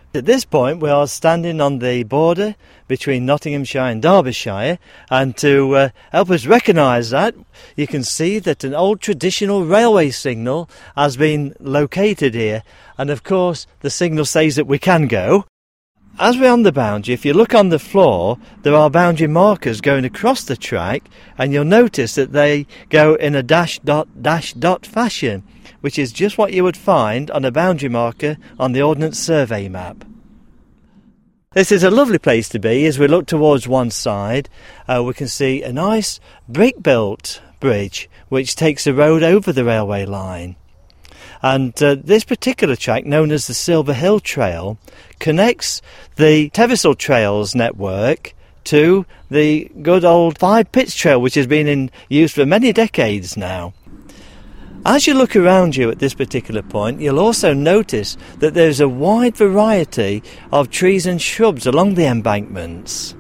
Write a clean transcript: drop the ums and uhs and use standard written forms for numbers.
At this point, we are standing on the border between Nottinghamshire and Derbyshire, and to help us recognise that, you can see that an old traditional railway signal has been located here, and of course the signal says that we can go. As we're on the boundary, if you look on the floor, there are boundary markers going across the track, and you'll notice that they go in a dash dot fashion, which is just what you would find on a boundary marker on the Ordnance Survey map. This is a lovely place to be. As we look towards one side, we can see a nice brick-built bridge which takes the road over the railway line. And this particular track, known as the Silver Hill Trail, connects the Tevisil Trails network to the good old Five Pits Trail, which has been in use for many decades now. As you look around you at this particular point, you'll also notice that there's a wide variety of trees and shrubs along the embankments.